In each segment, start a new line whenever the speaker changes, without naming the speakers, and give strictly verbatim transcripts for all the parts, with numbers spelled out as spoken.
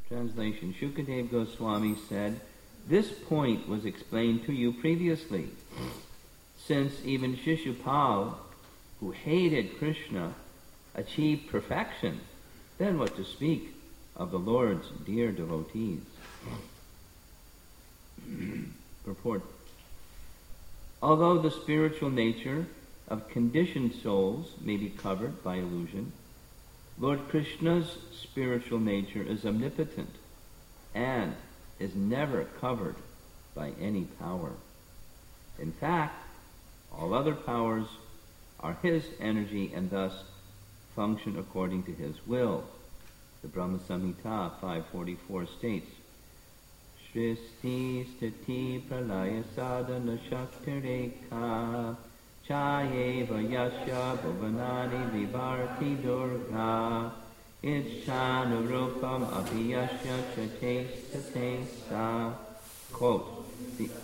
Translation. Shukadeva Goswami said, this point was explained to you previously, since even Shishupal, who hated Krishna, achieved perfection, then what to speak of the Lord's dear devotees? Purport. Although the spiritual nature of conditioned souls may be covered by illusion, Lord Krishna's spiritual nature is omnipotent and is never covered by any power. In fact, all other powers are his energy and thus function according to his will. The Brahma Samhita five forty-four states, Shristi stiti pralaya sadhana shaktireka chayeva yasya bhuvanani vivarti durga ichchana rupam abhiyasya chate sate sa. Quote, the,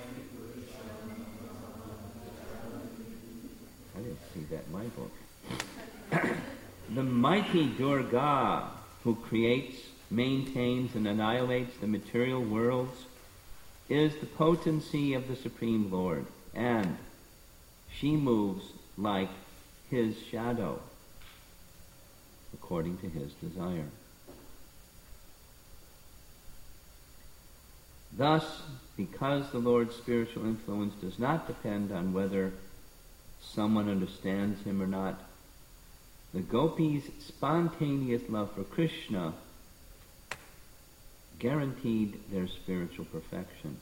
I didn't see that in my book. The mighty Durga, who creates, maintains, and annihilates the material worlds, is the potency of the Supreme Lord, and she moves like his shadow, according to his desire. Thus, because the Lord's spiritual influence does not depend on whether someone understands him or not, the gopis' spontaneous love for Krishna guaranteed their spiritual perfection.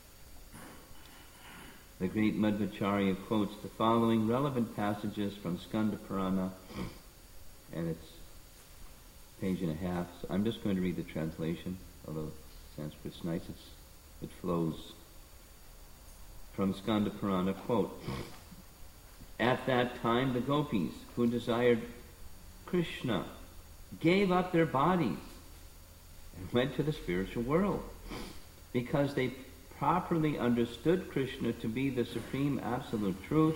The great Madhvacharya quotes the following relevant passages from Skanda Purana, and it's a page and a half, so I'm just going to read the translation, although Sanskrit's nice, it's, it flows. From Skanda Purana, quote, at that time the gopis who desired Krishna gave up their bodies and went to the spiritual world because they properly understood Krishna to be the supreme absolute truth.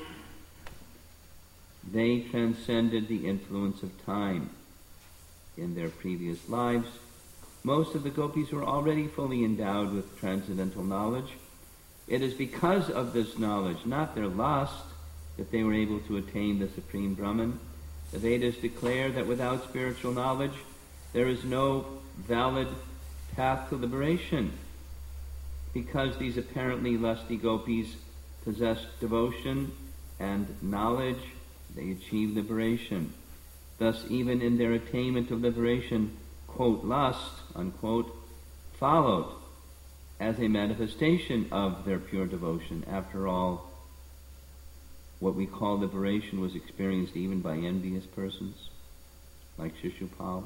They transcended the influence of time. In their previous lives, most of the gopis were already fully endowed with transcendental knowledge. It is because of this knowledge, not their lust, that they were able to attain the supreme Brahman. The Vedas declare that without spiritual knowledge, there is no valid path to liberation. Because these apparently lusty gopis possessed devotion and knowledge, they achieved liberation. Thus, even in their attainment of liberation, quote, lust, unquote, followed as a manifestation of their pure devotion. After all, what we call liberation was experienced even by envious persons, like Shishupal.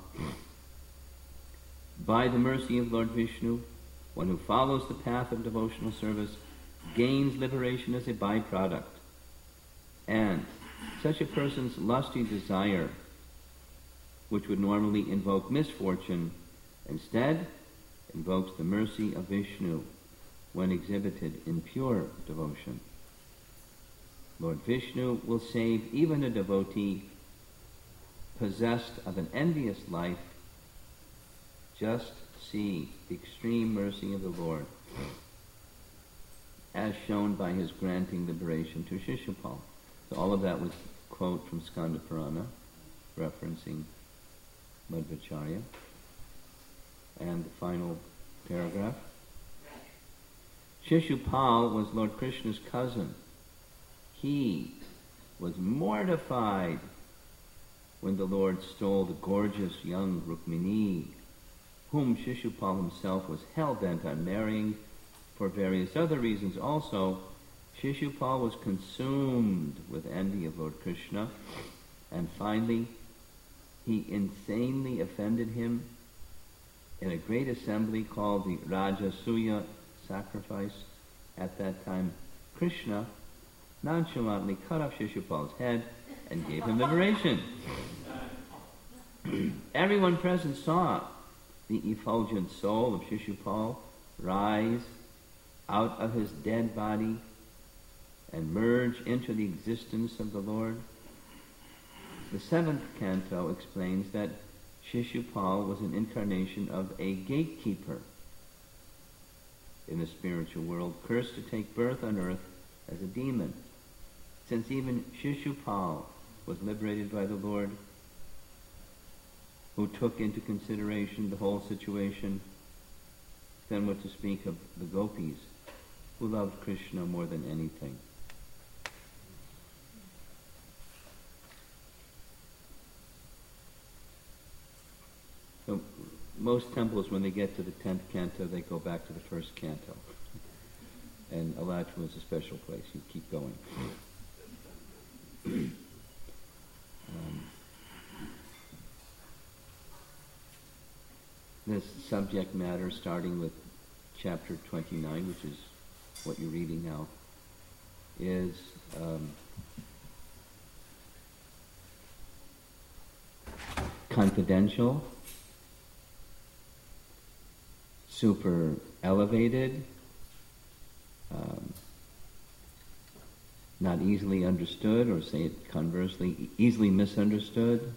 By the mercy of Lord Vishnu, one who follows the path of devotional service gains liberation as a byproduct. And such a person's lusty desire, which would normally invoke misfortune, instead invokes the mercy of Vishnu when exhibited in pure devotion. Lord Vishnu will save even a devotee possessed of an envious life. Just see the extreme mercy of the Lord, as shown by his granting liberation to Shishupal. So all of that was a quote from Skanda Purana, referencing Madhvacharya. And the final paragraph. Shishupal was Lord Krishna's cousin. He was mortified when the Lord stole the gorgeous young Rukmini, whom Shishupal himself was hell-bent on marrying for various other reasons also. Shishupal was consumed with envy of Lord Krishna, and finally he insanely offended him in a great assembly called the Rajasuya sacrifice. At that time, Krishna nonchalantly cut off Shishupal's head and gave him liberation. Everyone present saw the effulgent soul of Shishupal rise out of his dead body and merge into the existence of the Lord. The seventh canto explains that Shishupal was an incarnation of a gatekeeper in the spiritual world, cursed to take birth on earth as a demon. Since even Shishupal was liberated by the Lord, who took into consideration the whole situation, then what to speak of the gopis, who loved Krishna more than anything. So most temples, when they get to the tenth canto, they go back to the first canto. And Alachua is a special place. You keep going. um, this subject matter, starting with chapter twenty-nine, which is what you're reading now, is um, confidential, super elevated, um, not easily understood, or say it conversely, easily misunderstood.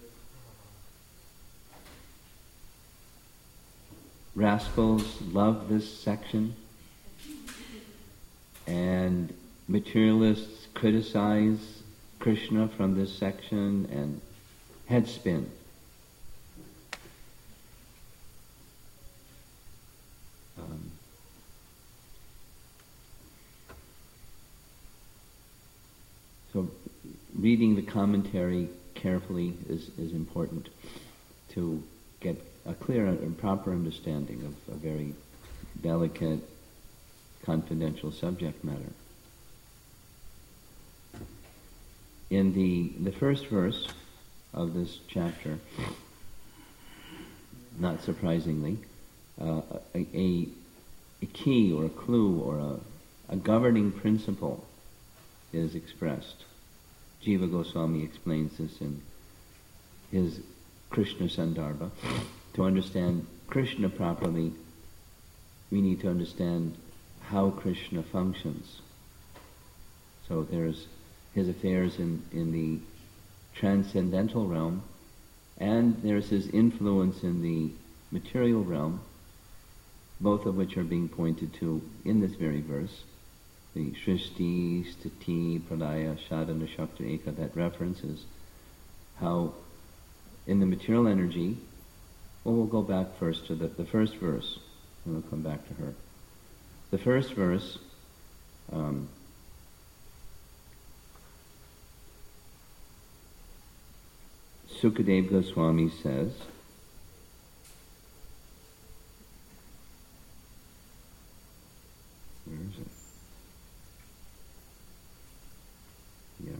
Rascals love this section, and materialists criticize Krishna from this section and headspin. Um, so reading the commentary carefully is, is important to get a clear and proper understanding of a very delicate, confidential subject matter. In the, the first verse of this chapter, not surprisingly, uh, a, a, a key or a clue or a, a governing principle is expressed. Jiva Goswami explains this in his Krishna Sandarbha. To understand Krishna properly, we need to understand how Krishna functions. So there's his affairs in, in the transcendental realm, and there's his influence in the material realm, both of which are being pointed to in this very verse. The Shrishti, Sthiti, Pralaya, Sadhana, Shakti, Eka, that references how in the material energy, well, we'll go back first to the, the first verse, and we'll come back to her. The first verse, um, Sukadeva Goswami says, where is it? Yeah.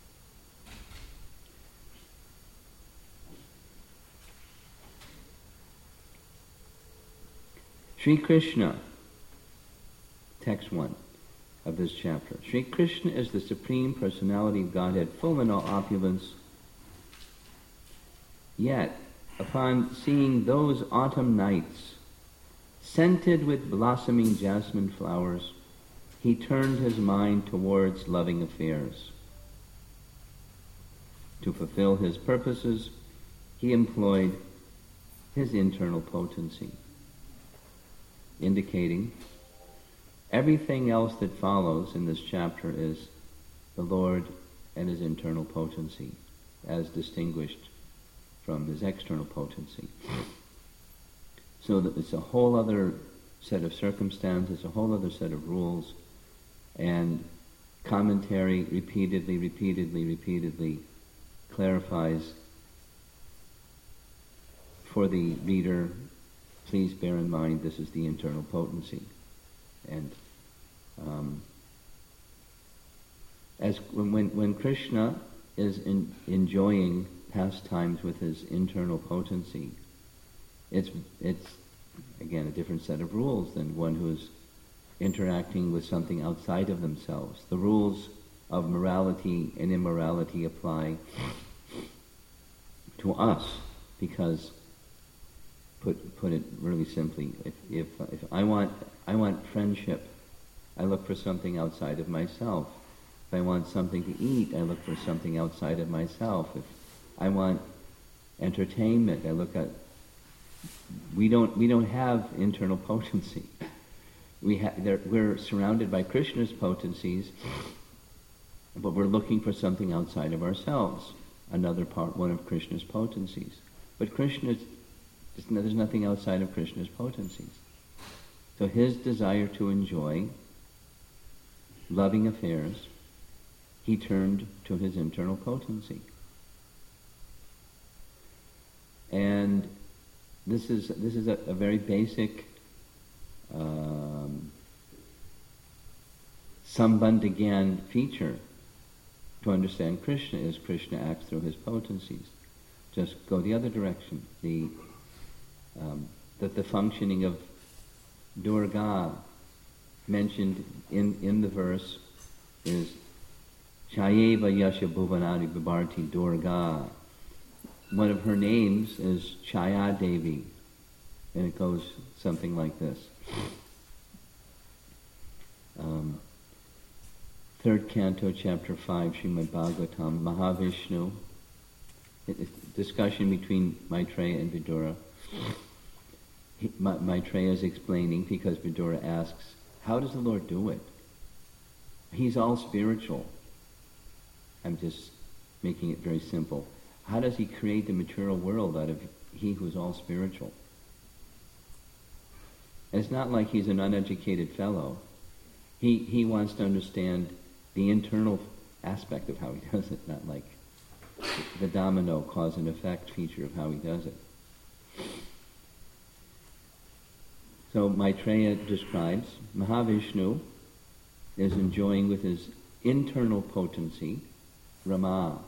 Sri Krishna, text one of this chapter. Sri Krishna is the Supreme Personality of Godhead, full in all opulence. Yet, upon seeing those autumn nights, scented with blossoming jasmine flowers, he turned his mind towards loving affairs. To fulfill his purposes, he employed his internal potency, indicating everything else that follows in this chapter is the Lord and his internal potency, as distinguished from his external potency. So that it's a whole other set of circumstances, a whole other set of rules, and commentary repeatedly, repeatedly, repeatedly clarifies for the reader, please bear in mind this is the internal potency. And um, as when, when Krishna is in, enjoying pastimes with his internal potency, it's it's again a different set of rules than one who's interacting with something outside of themselves. The rules of morality and immorality apply to us because, put put it really simply, if if if I want I want friendship, I look for something outside of myself. If I want something to eat, I look for something outside of myself. If I want entertainment. I look at, we don't, we don't have internal potency. We ha- we're surrounded by Krishna's potencies, but we're looking for something outside of ourselves, another part, one of Krishna's potencies. But Krishna, there's nothing outside of Krishna's potencies. So his desire to enjoy loving affairs, he turned to his internal potency. And this is this is a, a very basic um, Sambandhagyan feature to understand Krishna, is Krishna acts through his potencies. Just go the other direction. The um, that the functioning of Durga mentioned in, in the verse is Chayeva Yasha Bhuvanadi Vibharti Durga. One of her names is Chaya Devi, and it goes something like this. Um, third canto, chapter five, Srimad Bhagavatam, Mahavishnu, discussion between Maitreya and Vidura. He, Ma- Maitreya is explaining because Vidura asks, how does the Lord do it? He's all spiritual. I'm just making it very simple. How does he create the material world out of he who's all spiritual? And it's not like he's an uneducated fellow. He he wants to understand the internal aspect of how he does it, not like the domino cause and effect feature of how he does it. So Maitreya describes Mahavishnu is enjoying with his internal potency Rama.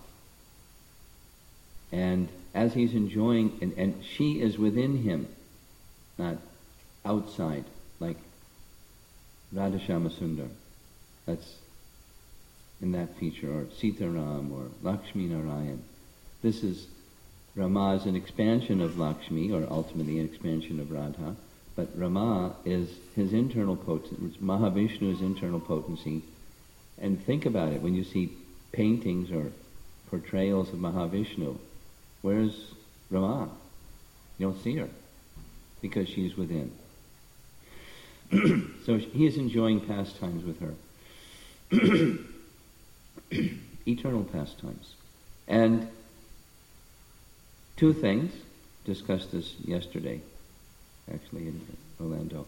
And as he's enjoying, and, and she is within him, not outside, like Radhashama Sundar. That's in that feature, or Sitaram, or Lakshmi Narayan. This is, Rama is an expansion of Lakshmi, or ultimately an expansion of Radha, but Rama is his internal potency, Mahavishnu's internal potency. And think about it, when you see paintings or portrayals of Mahavishnu, where's Rama? You don't see her, because she's within. So he is enjoying pastimes with her. Eternal pastimes. And two things, discussed this yesterday, actually in Orlando.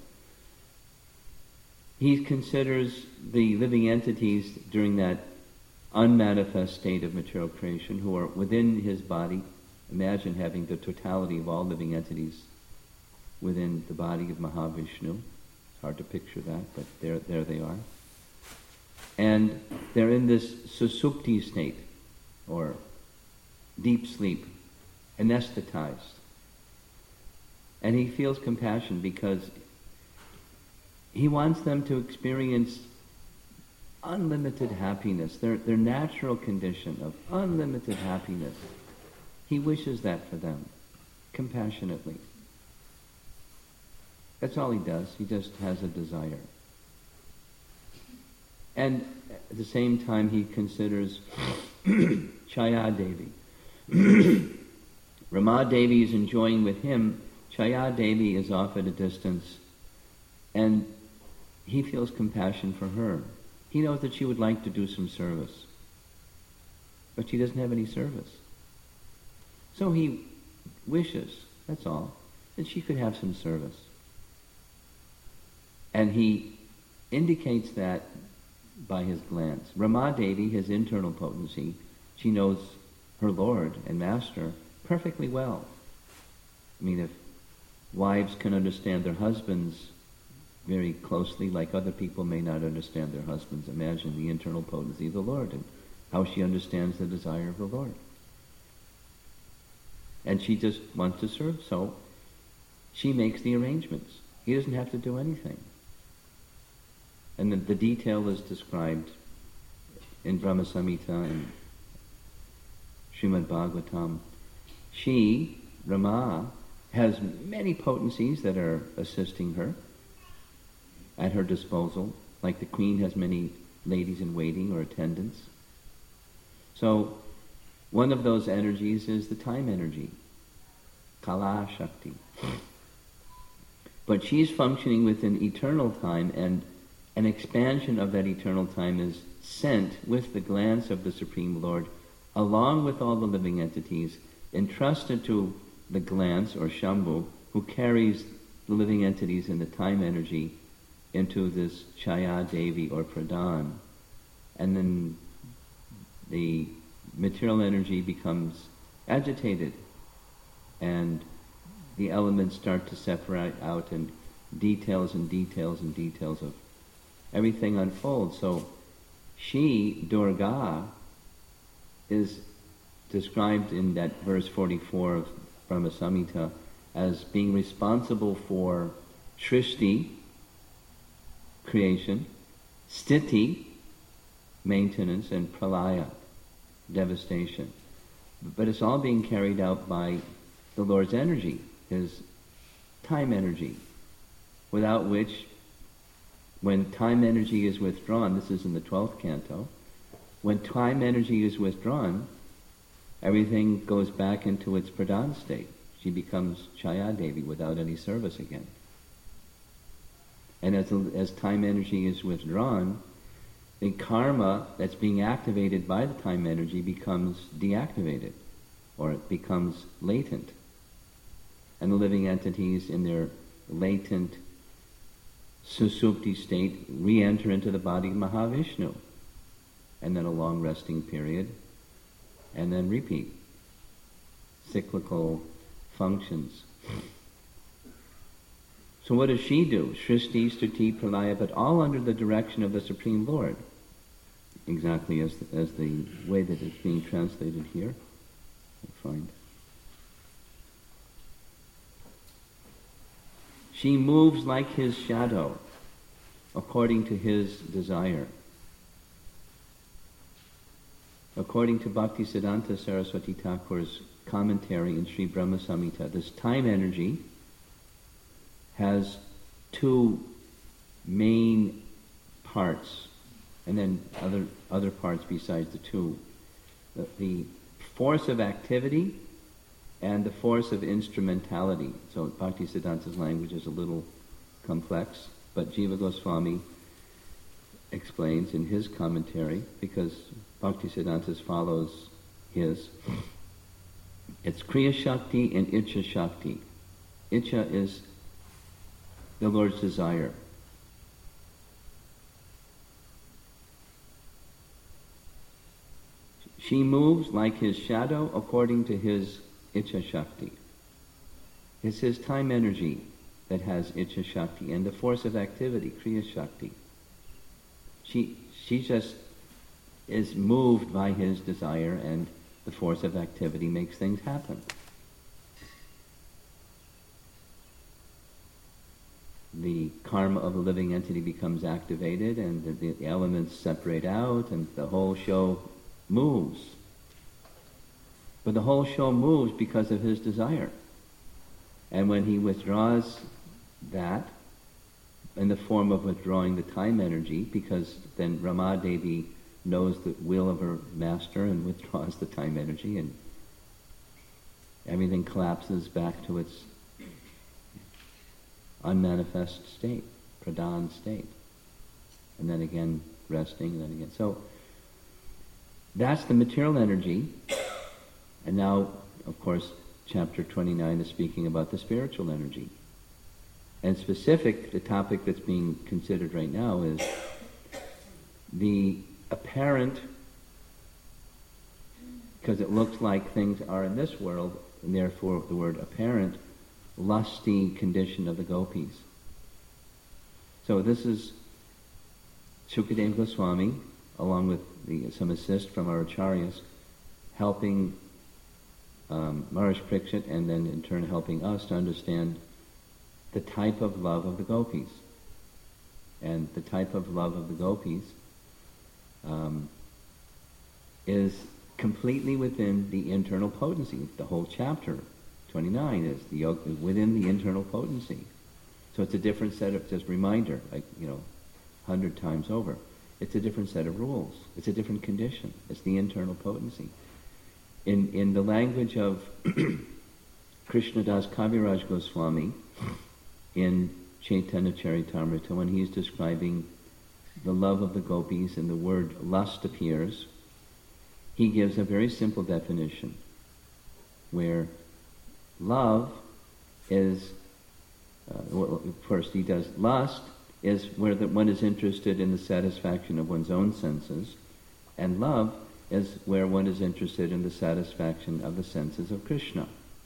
He considers the living entities during that unmanifest state of material creation who are within his body. Imagine having the totality of all living entities within the body of Mahavishnu. It's hard to picture that, but there, there they are. And they're in this susupti state, or deep sleep, anesthetized. And he feels compassion because he wants them to experience unlimited happiness, their, their natural condition of unlimited happiness. He wishes that for them, compassionately. That's all he does. He just has a desire. And at the same time, he considers Chaya Devi. Rama Devi is enjoying with him. Chaya Devi is off at a distance, and he feels compassion for her. He knows that she would like to do some service, but she doesn't have any service. So he wishes, that's all, that she could have some service. And he indicates that by his glance. Rama Devi, his internal potency, she knows her Lord and Master perfectly well. I mean, if wives can understand their husbands very closely, like other people may not understand their husbands, imagine the internal potency of the Lord and how she understands the desire of the Lord. And she just wants to serve, so she makes the arrangements. He doesn't have to do anything. And the, the detail is described in Brahma Samhita and Srimad Bhagavatam. She, Rama, has many potencies that are assisting her at her disposal, like the queen has many ladies in waiting or attendants. So one of those energies is the time energy. Kala Shakti. But she's functioning within eternal time, and an expansion of that eternal time is sent with the glance of the Supreme Lord, along with all the living entities, entrusted to the glance, or Shambhu, who carries the living entities in the time energy into this Chaya Devi, or Pradhan. And then the material energy becomes agitated, and the elements start to separate out, and details and details and details of everything unfolds. So she, Durga, is described in that verse forty-four of Brahma Samhita as being responsible for Srishti, creation, Sthiti, maintenance, and Pralaya, devastation. But it's all being carried out by the Lord's energy, His time energy, without which, when time energy is withdrawn, this is in the twelfth canto, when time energy is withdrawn, everything goes back into its pradhan state. She becomes Chaya Devi without any service again. And as, as time energy is withdrawn, the karma that's being activated by the time energy becomes deactivated, or it becomes latent. And the living entities in their latent susupti state re-enter into the body of Mahavishnu, and then a long resting period, and then repeat. Cyclical functions. So what does she do? Srishti, Stuti, Pralaya, but all under the direction of the Supreme Lord. Exactly as the, as the way that it's being translated here, I find. She moves like his shadow, according to his desire. According to Bhaktisiddhanta Saraswati Thakur's commentary in Sri Brahma Samhita, this time energy has two main parts, and then other other parts besides the two. The, the force of activity and the force of instrumentality. So Bhaktisiddhanta's language is a little complex, but Jiva Goswami explains in his commentary, because Bhaktisiddhanta follows his, it's Kriya Shakti and Icha Shakti. Icha is the Lord's desire. She moves like his shadow according to his Icha Shakti. It's his time energy that has Icha Shakti, and the force of activity, Kriya Shakti. She, she just is moved by his desire, and the force of activity makes things happen. The karma of a living entity becomes activated, and the, the elements separate out, and the whole show moves. But the whole show moves because of his desire. And when he withdraws that, in the form of withdrawing the time energy, because then Rama Devi knows the will of her master and withdraws the time energy, and everything collapses back to its unmanifest state, pradhan state. And then again resting, and then again. So that's the material energy. And now, of course, chapter twenty-nine is speaking about the spiritual energy. And specific, the topic that's being considered right now is the apparent, because it looks like things are in this world, and therefore the word apparent, lusty condition of the gopis. So this is Sukadeva Goswami, along with the, some assist from our acharyas, helping um, Maharishi Parikshit, and then in turn helping us to understand the type of love of the gopis. And the type of love of the gopis um, is completely within the internal potency. The whole chapter twenty-nine is the within the internal potency. So it's a different set of, just reminder, like, you know, hundred times over. It's a different set of rules. It's a different condition. It's the internal potency. In in the language of Krishnadas Kaviraj Goswami in Chaitanya Charitamrita, when he's describing the love of the gopis and the word lust appears, he gives a very simple definition where love is, uh, well, first he does lust is where the, one is interested in the satisfaction of one's own senses, and love is where one is interested in the satisfaction of the senses of Krishna.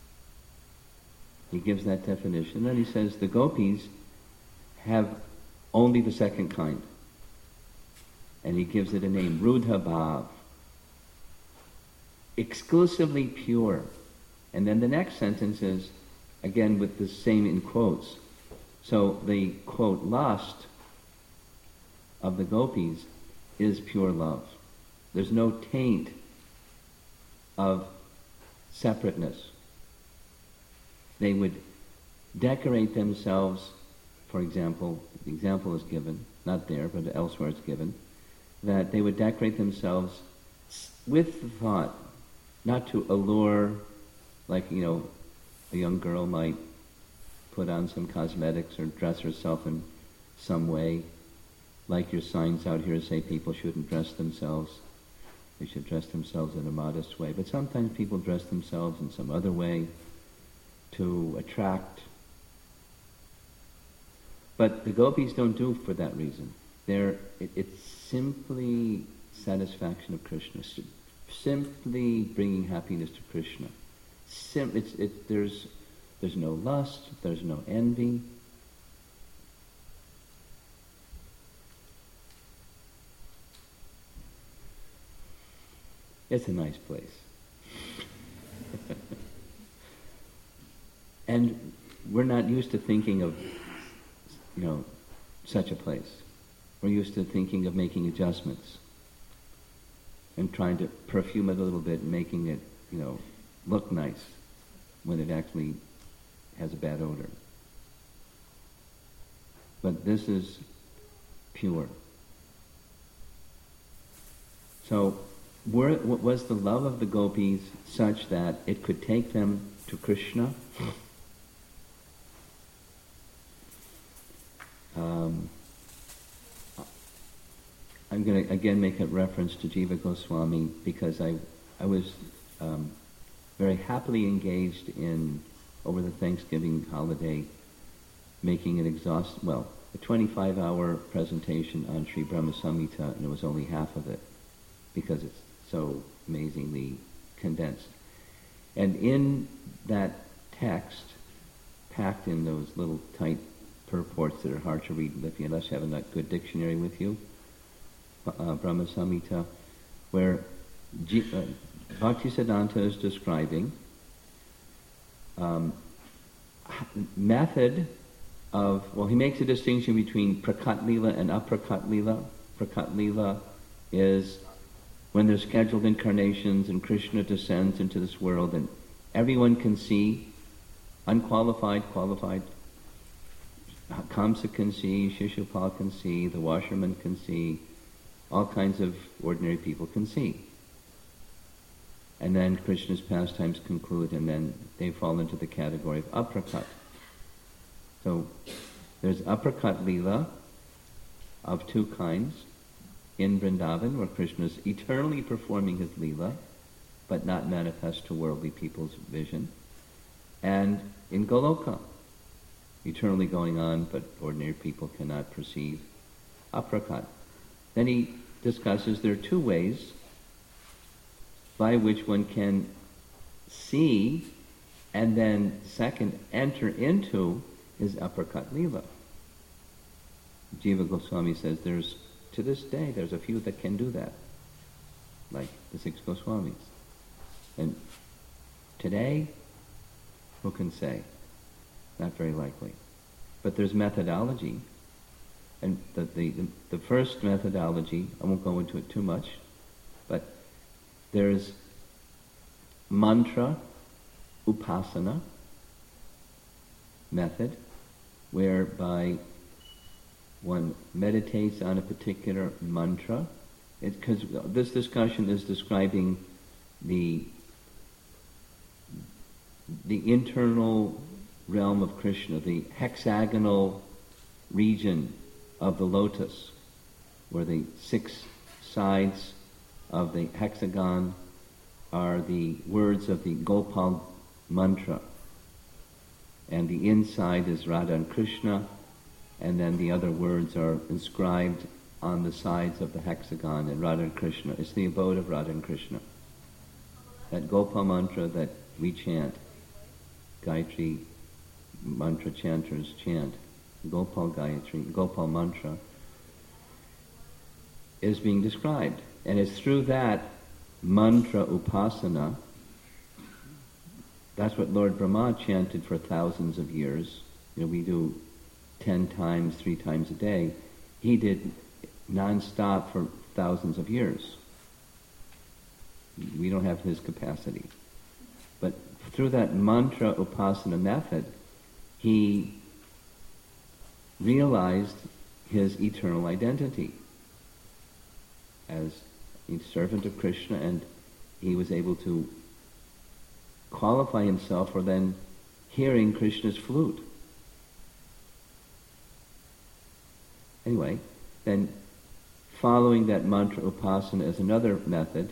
He gives that definition. Then he says the gopis have only the second kind. And he gives it a name, Rudha Bhav. Exclusively pure. And then the next sentence is, again with the same in quotes. So the, quote, lust of the gopis is pure love. There's no taint of separateness. They would decorate themselves, for example, the example is given, not there, but elsewhere it's given, that they would decorate themselves with the thought not to allure, like, you know, a young girl might put on some cosmetics or dress herself in some way, like your signs out here say people shouldn't dress themselves. They should dress themselves in a modest way. But sometimes people dress themselves in some other way to attract. But the gopis don't do it for that reason. They're, it, it's simply satisfaction of Krishna, simply bringing happiness to Krishna. Sim, it's, it, there's, there's no lust, there's no envy. It's a nice place. And we're not used to thinking of, you know, such a place. We're used to thinking of making adjustments and trying to perfume it a little bit and making it, you know, look nice when it actually has a bad odor. But this is pure. So, were, was the love of the gopis such that it could take them to Krishna? Um, I'm going to again make a reference to Jiva Goswami because I, I was um, very happily engaged in, over the Thanksgiving holiday, making an exhaust, well, a twenty-five hour presentation on Sri Brahma Samhita, and it was only half of it because it's so amazingly condensed. And in that text, packed in those little tight purports that are hard to read if you unless you have a good dictionary with you, uh, Brahma Samhita, where G, uh, Bhaktisiddhanta is describing um, method of, well, he makes a distinction between Prakat Lila and Aprakat Lila. Prakat Lila is when there's scheduled incarnations and Krishna descends into this world and everyone can see, unqualified, qualified, Kamsa can see, Shishupal can see, the washerman can see, all kinds of ordinary people can see. And then Krishna's pastimes conclude and then they fall into the category of aprakat. So there's aprakat lila of two kinds in Vrindavan, where Krishna is eternally performing his lila, but not manifest to worldly people's vision. And in Goloka, eternally going on, but ordinary people cannot perceive. Aprakat. Then he discusses there are two ways by which one can see and then second enter into his aprakat lila. Jiva Goswami says there's, to this day, there's a few that can do that, like the six Goswamis. And today, who can say? Not very likely. But there's methodology. And the, the, the first methodology, I won't go into it too much, but there's mantra upasana method, whereby one meditates on a particular mantra. Because this discussion is describing the the internal realm of Krishna, the hexagonal region of the lotus, where the six sides of the hexagon are the words of the Gopal mantra, and the inside is Radha and Krishna, and then the other words are inscribed on the sides of the hexagon, and Radha and Krishna. It's the abode of Radha and Krishna. That Gopal mantra that we chant, Gayatri mantra chanters chant, Gopal Gayatri, Gopal mantra, is being described. And it's through that mantra upasana, that's what Lord Brahma chanted for thousands of years. You know, we do ten times, three times a day. He did non-stop for thousands of years. We don't have his capacity. But through that mantra upasana method, he realized his eternal identity as a servant of Krishna, and he was able to qualify himself for then hearing Krishna's flute. Anyway, then following that mantra upasana is another method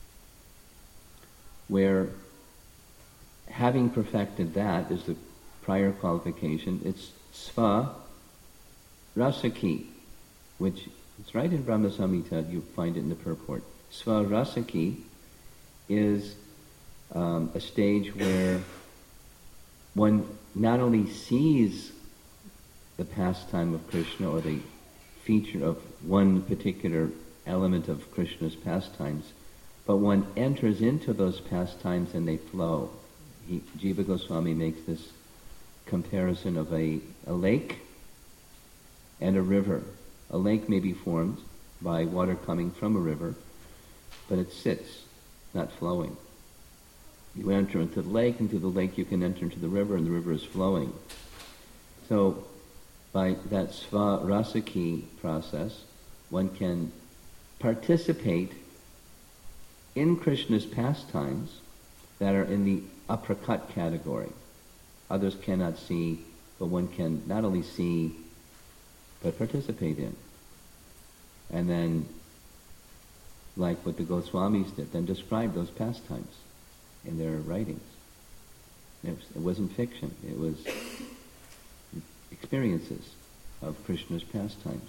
where, having perfected that, is the prior qualification. It's sva rasaki, which it's right in Brahma Samhita, you find it in the purport. Sva rasaki is um, a stage where one not only sees the pastime of Krishna or the feature of one particular element of Krishna's pastimes, but one enters into those pastimes and they flow. He, Jiva Goswami makes this comparison of a, a lake and a river. A lake may be formed by water coming from a river, but it sits, not flowing. You enter into the lake, and through the lake you can enter into the river, and the river is flowing. So, by that sva rasaki process, one can participate in Krishna's pastimes that are in the aprakat category. Others cannot see, but one can not only see, but participate in. And then, like what the Goswamis did, then describe those pastimes in their writings. It, was, it wasn't fiction, it was experiences of Krishna's pastimes.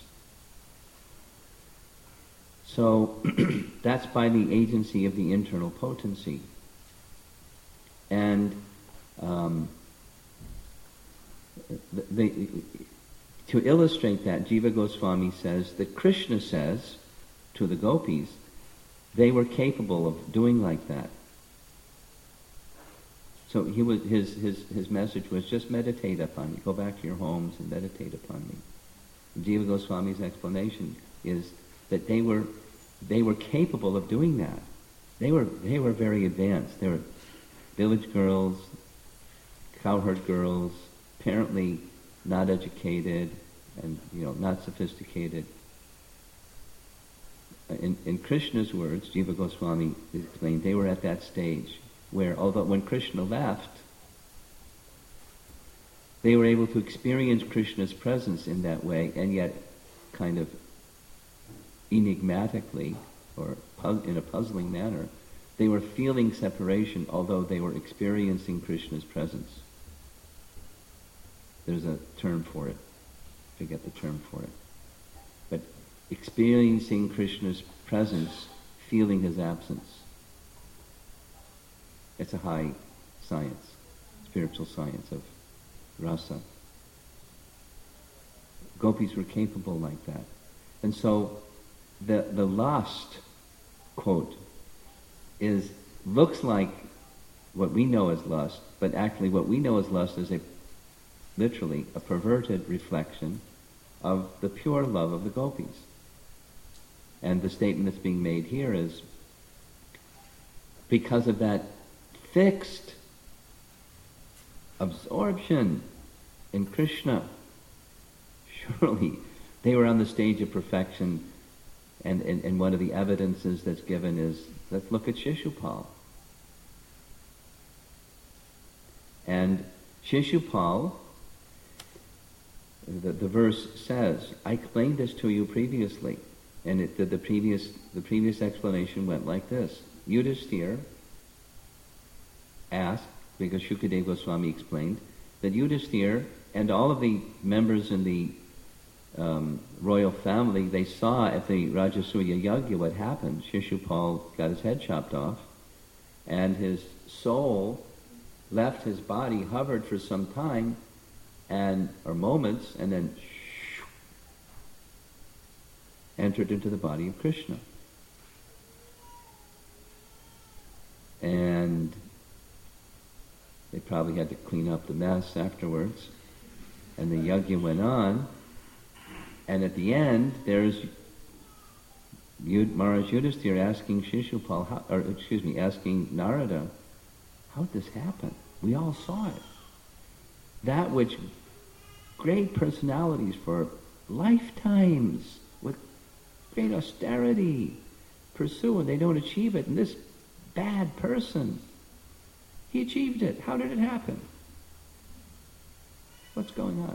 So, that's by the agency of the internal potency. And um, the, the, to illustrate that, Jiva Goswami says that Krishna says to the gopis, they were capable of doing like that. So he was, his, his, his message was, just meditate upon me. Go back to your homes and meditate upon me. And Jiva Goswami's explanation is that they were they were capable of doing that. They were they were very advanced. They were village girls, cowherd girls, apparently not educated and you know not sophisticated. In, in Krishna's words, Jiva Goswami explained, they were at that stage where, although when Krishna left, they were able to experience Krishna's presence in that way, and yet kind of enigmatically, or in a puzzling manner, they were feeling separation, although they were experiencing Krishna's presence. There's a term for it. I forget the term for it. But experiencing Krishna's presence, feeling his absence. It's a high science, spiritual science of rasa. Gopis were capable like that. And so the the lust, quote, is looks like what we know as lust, but actually what we know as lust is a literally a perverted reflection of the pure love of the gopis. And the statement that's being made here is, because of that fixed absorption in Krishna, surely they were on the stage of perfection, and, and, and one of the evidences that's given is, let's look at Shishupal. And Shishupal, the, the verse says, I explained this to you previously. And it, the, the previous the previous explanation went like this. Yudhisthira asked, because Shukadeva Goswami explained, that Yudhisthira and all of the members in the um, royal family, they saw at the Rajasuya Yagya what happened. Shishupal got his head chopped off, and his soul left his body, hovered for some time, and or moments, and then shoo, entered into the body of Krishna. And they probably had to clean up the mess afterwards. And the yagya went on, and at the end, there's Yud, Maharaj Yudhisthira asking Shishupal, how, or excuse me, asking Narada, how did this happen? We all saw it. That which great personalities for lifetimes, with great austerity, pursue, and they don't achieve it. And this bad person, he achieved it. How did it happen? What's going on?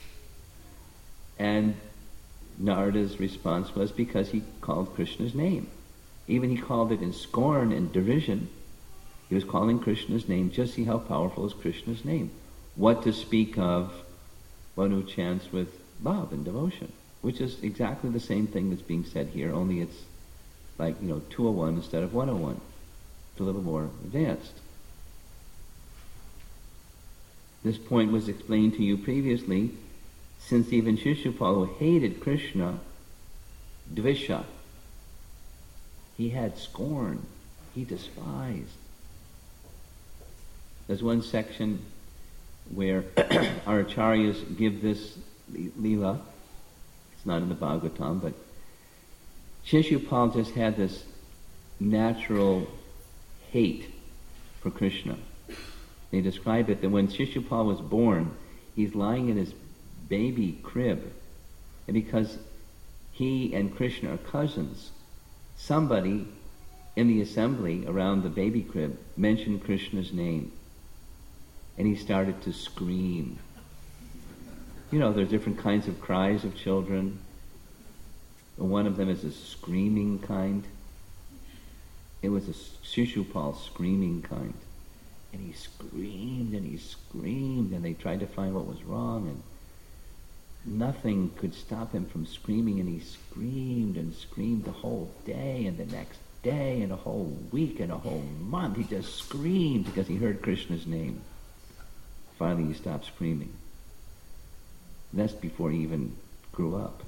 And Narada's response was because he called Krishna's name. Even he called it in scorn and derision. He was calling Krishna's name. Just see how powerful is Krishna's name. What to speak of one who chants with love and devotion, which is exactly the same thing that's being said here, only it's like, you know, two oh one instead of one oh one. It's a little more advanced. This point was explained to you previously, since even Shishupal, who hated Krishna, dvisha, he had scorn, he despised. There's one section where our acharyas give this lila. It's not in the Bhagavatam, but Shishupal just had this natural hate for Krishna. They describe it that when Shishupal was born, he's lying in his baby crib, and because he and Krishna are cousins, somebody in the assembly around the baby crib mentioned Krishna's name, and he started to scream. You know, there's different kinds of cries of children. One of them is a screaming kind. It was a Shishupal screaming kind. And he screamed and he screamed, and they tried to find what was wrong, and nothing could stop him from screaming, and he screamed and screamed the whole day, and the next day, and a whole week, and a whole month. He just screamed because he heard Krishna's name. Finally he stopped screaming. That's before he even grew up.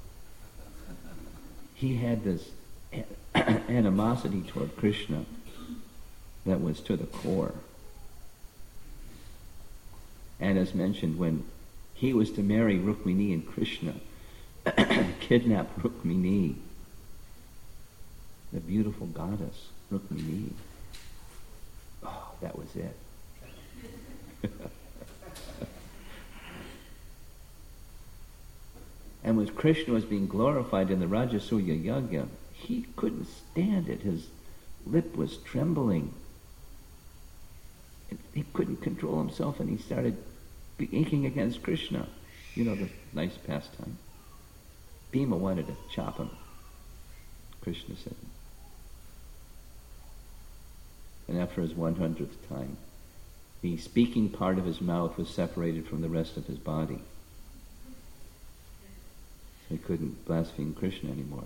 He had this animosity toward Krishna that was to the core. And as mentioned, when he was to marry Rukmini, and Krishna kidnapped Rukmini, the beautiful goddess, Rukmini, oh, that was it. And when Krishna was being glorified in the Rajasuya Yagya, he couldn't stand it. His lip was trembling. He couldn't control himself, and he started inking against Krishna. You know the nice pastime. Bhima wanted to chop him. Krishna said. And after his one hundredth time, the speaking part of his mouth was separated from the rest of his body. So he couldn't blaspheme Krishna anymore.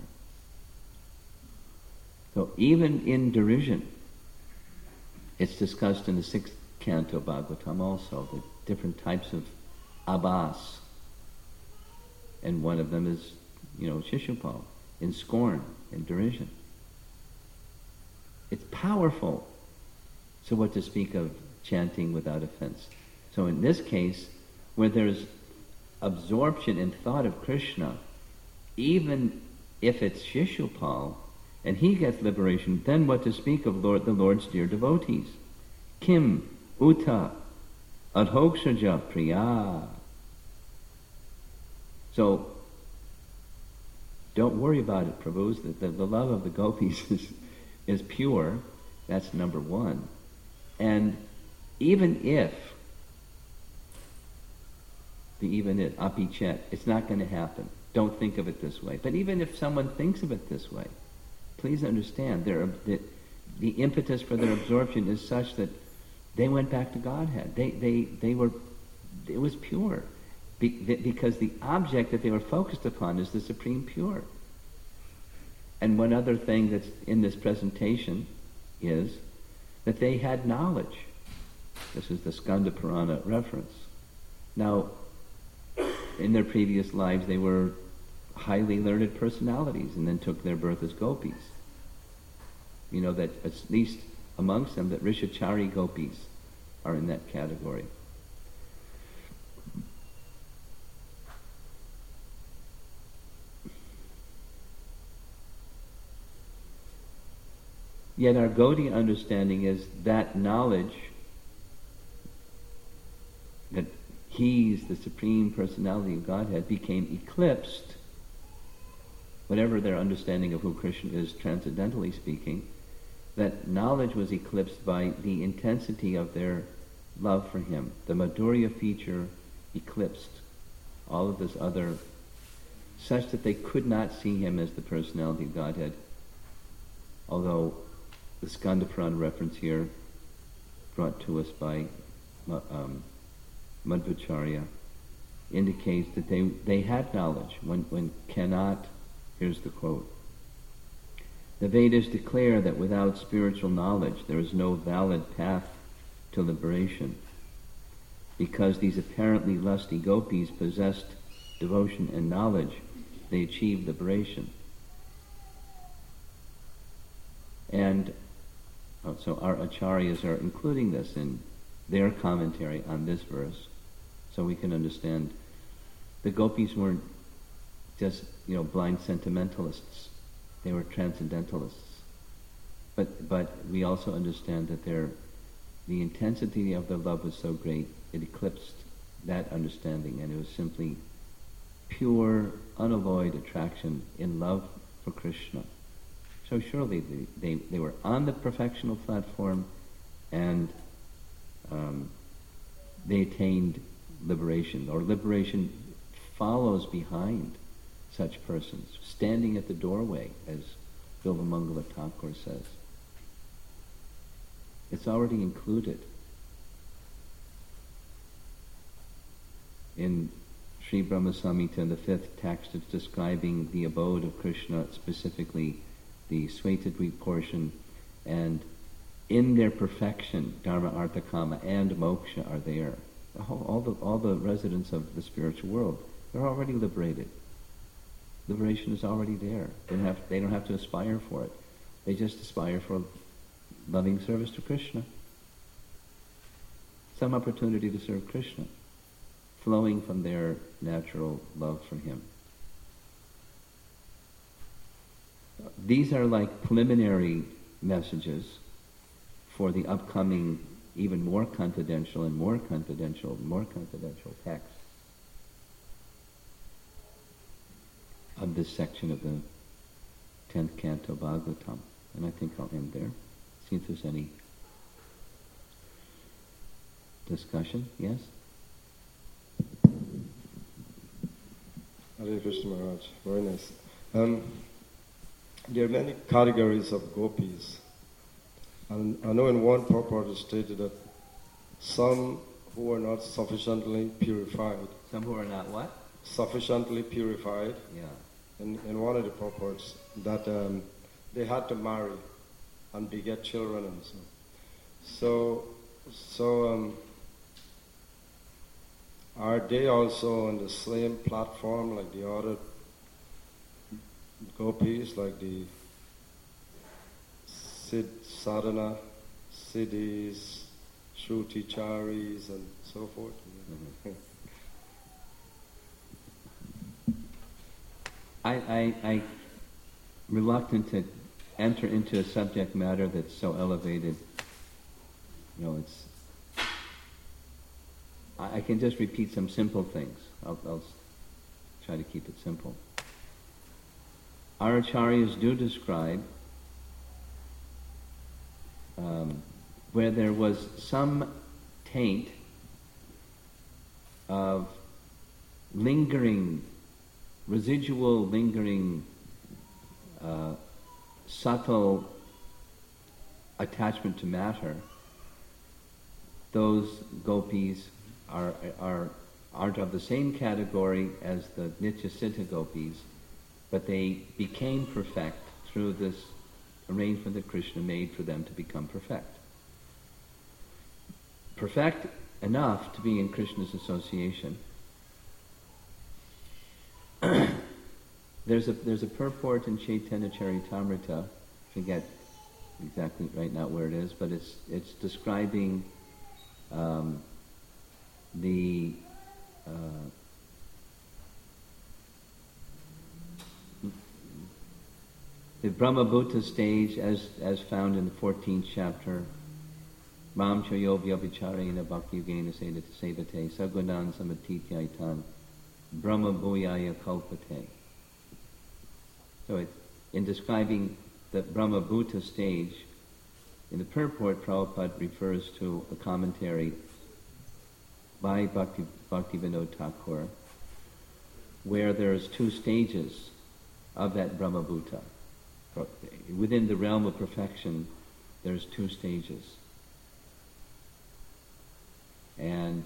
So even in derision, it's discussed in the sixth canto Bhagavatam also, the different types of abhas. And one of them is, you know, Shishupal, in scorn, in derision. It's powerful. So what to speak of chanting without offense? So in this case, where there's absorption in thought of Krishna, even if it's Shishupal, and he gets liberation, then what to speak of Lord, the Lord's dear devotees? Kim, Uta, Adhokshaja, Priya. So, don't worry about it, Prabhus. The, the, the love of the gopis is, is pure. That's number one. And even if the even it, apichet. It's not going to happen. Don't think of it this way. But even if someone thinks of it this way, please understand there that the impetus for their absorption is such that they went back to Godhead. They they they were, it was pure, Be, because the object that they were focused upon is the Supreme Pure. And one other thing that's in this presentation is that they had knowledge. This is the Skanda Purana reference. Now, in their previous lives, they were highly learned personalities and then took their birth as gopis. You know that at least amongst them, that Rishachari gopis are in that category. Yet our Gaudiya understanding is that knowledge that He's the Supreme Personality of Godhead became eclipsed, whatever their understanding of who Krishna is transcendentally speaking, that knowledge was eclipsed by the intensity of their love for Him. The Madhurya feature eclipsed all of this other, such that they could not see Him as the Personality of Godhead, although the Skanda Purana reference here, brought to us by um, Madhvacharya, indicates that they, they had knowledge when, when cannot, here's the quote, "The Vedas declare that without spiritual knowledge there is no valid path to liberation. Because these apparently lusty gopis possessed devotion and knowledge, they achieved liberation." And oh, so our acharyas are including this in their commentary on this verse, so we can understand the gopis weren't just, you know, blind sentimentalists. They were transcendentalists. But but we also understand that their the intensity of their love was so great, it eclipsed that understanding, and it was simply pure, unalloyed attraction in love for Krishna. So surely they, they, they were on the perfectional platform, and um, they attained liberation, or liberation follows behind such persons, standing at the doorway, as Bilvamangala Thakur says. It's already included in Sri Brahma Samhita, the fifth text. It's describing the abode of Krishna, specifically the Svetadvip portion, and in their perfection, Dharma, Artha, Kama, and Moksha are there. The whole, all the all the residents of the spiritual world, they're already liberated. Liberation is already there. They don't have, they don't have to aspire for it. They just aspire for loving service to Krishna. Some opportunity to serve Krishna, flowing from their natural love for Him. These are like preliminary messages for the upcoming, even more confidential and more confidential, more confidential texts of this section of the tenth canto Bhagavatam. And I think I'll end there. See if there's any discussion. Yes?
Hare Krishna Maharaj, very nice. Um, there are many categories of gopis. And I know in one purport it stated that some who are not sufficiently purified.
Some who are not what?
Sufficiently purified.
Yeah.
In, in one of the purports, that um, they had to marry and beget children and so. So, so um, are they also on the same platform like the other gopis, like the Sid Sadhana, Siddhis, Shruti-charis, and so forth? Mm-hmm.
I, I, I reluctant to enter into a subject matter that's so elevated. You know, it's. I, I can just repeat some simple things. I'll, I'll try to keep it simple. Our acharyas do describe um, where there was some taint of lingering, residual lingering, uh, subtle attachment to matter, those gopis are, are, aren't of the same category as the Nityasiddha gopis, but they became perfect through this arrangement that Krishna made for them to become perfect. Perfect enough to be in Krishna's association. there's a there's a purport in Chaitanya Charitamrita, I forget exactly right now where it is, but it's it's describing um, the uh, the Brahmabhuta stage as as found in the fourteenth chapter. Ram chayo vyabhicharena bhakti yugena sevate sagunan samatityaitan brahma bhuyaya kalpate. So it, in describing the Brahmabhuta stage, in the purport, Prabhupada refers to a commentary by Bhakti, Bhaktivinoda Thakur, where there's two stages of that Brahmabhuta. Within the realm of perfection, there's two stages. And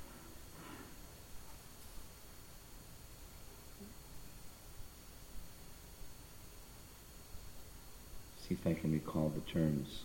see if I can recall the terms.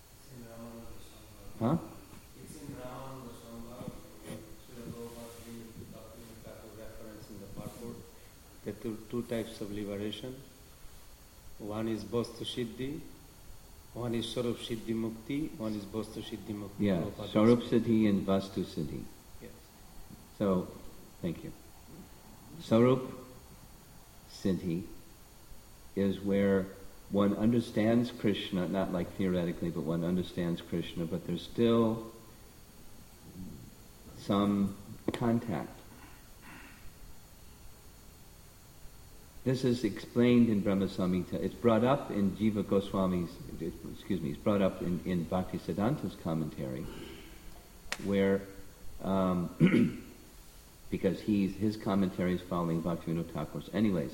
Huh?
It's in Ram Sambhav, Srila Prabhupada reference in the purport. There are two, two types of liberation. One is Vastu Siddhi, one is Swarup Siddhi Mukti, one is Vastu Siddhi Mukti.
Yeah, Swarup Siddhi and Vastu Siddhi.
Yes.
So, thank you. Swarup Siddhi is where one understands Krishna, not like theoretically, but one understands Krishna, but there's still some contact. This is explained in Brahma Samhita. It's brought up in Jiva Goswami's, excuse me, it's brought up in, in Bhaktisiddhanta's commentary, where, um, because he's, his commentary is following Bhaktivinoda Thakur's. Anyways,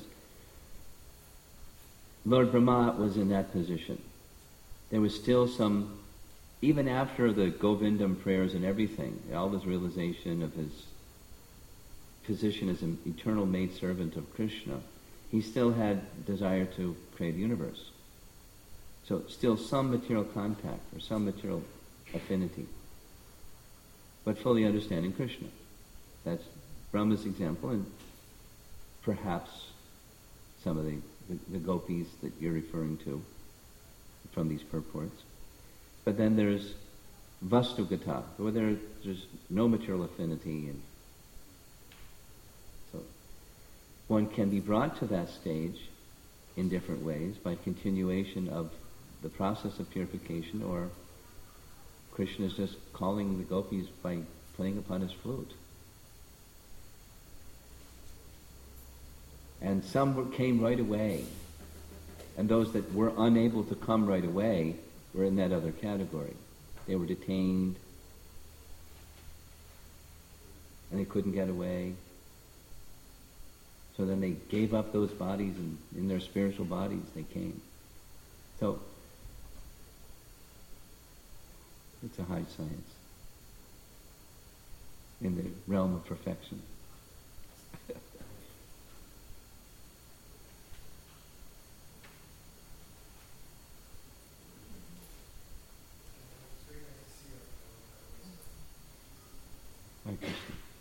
Lord Brahma was in that position. There was still some, even after the Govindam prayers and everything, all this realization of his position as an eternal maidservant of Krishna, he still had desire to create a universe. So still some material contact or some material affinity, but fully understanding Krishna. That's Brahma's example, and perhaps some of the, the, the gopis that you're referring to from these purports. But then there's Vastugata, where there, there's no material affinity, and so one can be brought to that stage in different ways by continuation of the process of purification, or Krishna is just calling the gopis by playing upon his flute. And some were, came right away, and those that were unable to come right away were in that other category. They were detained, and they couldn't get away. So then they gave up those bodies, and in their spiritual bodies they came. So it's a high science in the realm of perfection. Hare Krishna.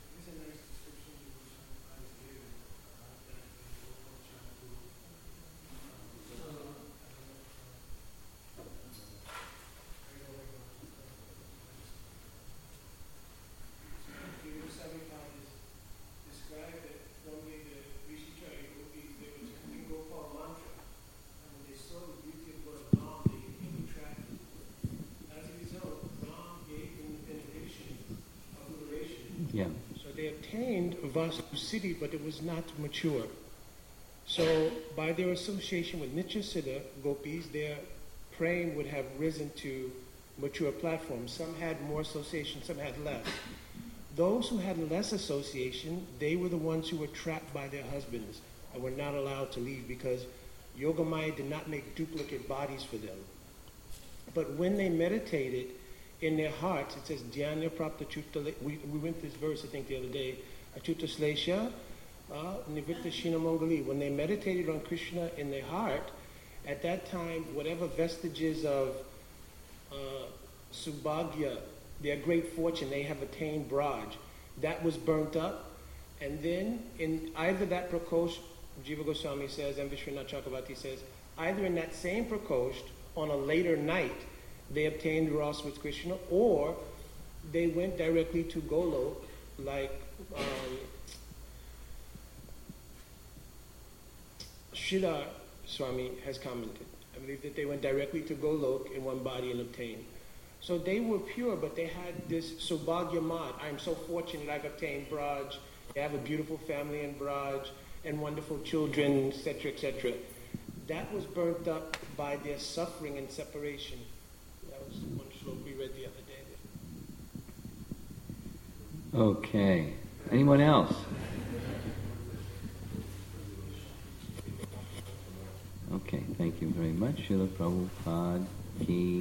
Yeah.
So they attained Vastu Siddhi, but it was not mature. So by their association with Nityasiddha gopis, their praying would have risen to mature platforms. Some had more association, some had less. Those who had less association, they were the ones who were trapped by their husbands and were not allowed to leave because Yogamaya did not make duplicate bodies for them. But when they meditated in their hearts, it says, Dhyana Prapta Chutta, we, we went this verse, I think, the other day, Achutta Slesha, uh, Nivritta Shina Mongali. When they meditated on Krishna in their heart, at that time, whatever vestiges of uh, Subhagya, their great fortune, they have attained Braj, that was burnt up. And then in either that Prakosh, Jiva Goswami says, and Vishwanath Chakravarti says, either in that same Prakosh, on a later night, they obtained Ras with Krishna, or they went directly to Golok, like um, Sridhar Swami has commented. I believe that they went directly to Golok in one body and obtained. So they were pure, but they had this Subhagya Mad. I'm so fortunate I've obtained Braj. They have a beautiful family in Braj and wonderful children, et cetera, et cetera. That was burnt up by their suffering and separation. That was one slok we read the other day.
Okay. Anyone else? Okay, thank you very much. Srila Prabhupada ki